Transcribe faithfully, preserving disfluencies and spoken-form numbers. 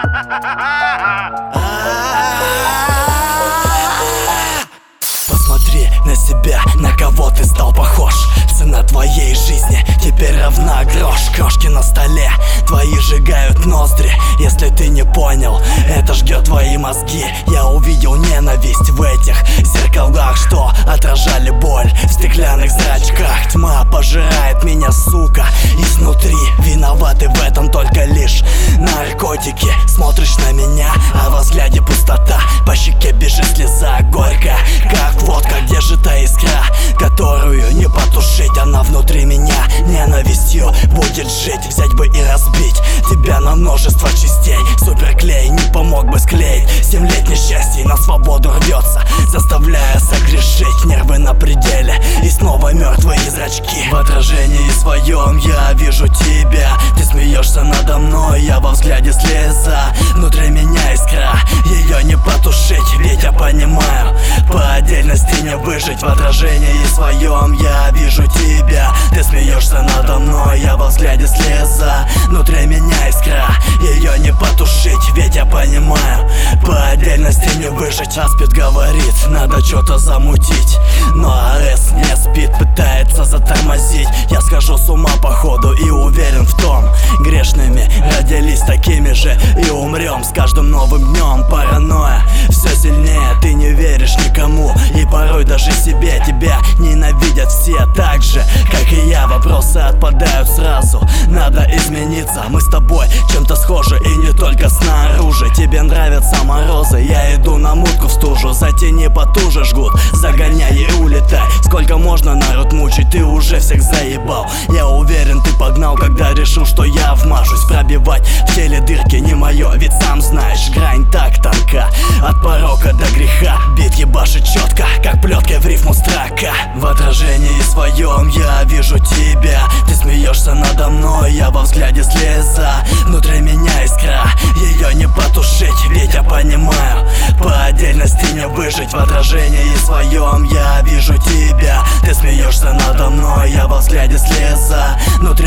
Посмотри на себя, на кого ты стал похож. Цена твоей жизни теперь равна грош. Крошки на столе твои сжигают ноздри. Если ты не понял, это жгет твои мозги. Я увидел ненависть в этих зеркалах, что отражали боль в стеклянных зрачках. Тьма пожирает меня, сука, изнутри. Виноваты в этом только лишь наркотики. Смотришь на меня, а во взгляде пустота. По щеке бежит слеза горькая, как водка. Где же та искра, которую не потушить? Она внутри меня ненавистью будет жить. Взять бы и разбить тебя на множество частей. Суперклей не помог бы склеить. Семь лет несчастья на свободу рвется, заставляя согрешить. Нервы на пределе и снова мертвые зрачки. В отражении своем я вижу тебя. Ты смеешься надо мной, я во взгляде слеза. Внутри меня искра, ее не потушить. Ведь я понимаю, по отдельности не выжить. В отражении своем я вижу тебя. Ты смеешься надо мной, я во взгляде слеза. Внутри меня искра, ее не потушить. Ведь я понимаю, по отдельности не выжить. Аспид говорит, надо что-то замутить, но АЭС не спит, пытается затормозить. Я схожу с ума походу и уверен в том, грешными родились такими же и умрем. С каждым новым днем паранойя все сильнее. Ты не веришь никому и порой даже себе. Тебя ненавидят все так же, как и я. Вопросы отпадают сразу, надо измениться. Мы с тобой чем-то схожи и не только снаружи. Тебе нравятся морозы, я иду на мутку в стужу. Затяни потуже жгут, загоняй и улетай. Сколько можно народ мучить, ты уже всех заебал. Я уверен, ты погнал, когда решил, что я вмажусь. Пробивать в теле дырки не мое, ведь сам знаешь, грань так тонка, от порока до греха. Бит ебашит четко, как плеткой в рифму строка. В отражении своем я вижу тебя. Ты смеешься надо мной, я во взгляде слеза. Внутри меня искра, ее не потушить. Ведь я понимаю, по отдельности не выжить. В отражении своем я вижу тебя. Ты смеешься надо мной, я во взгляде слеза. Внутри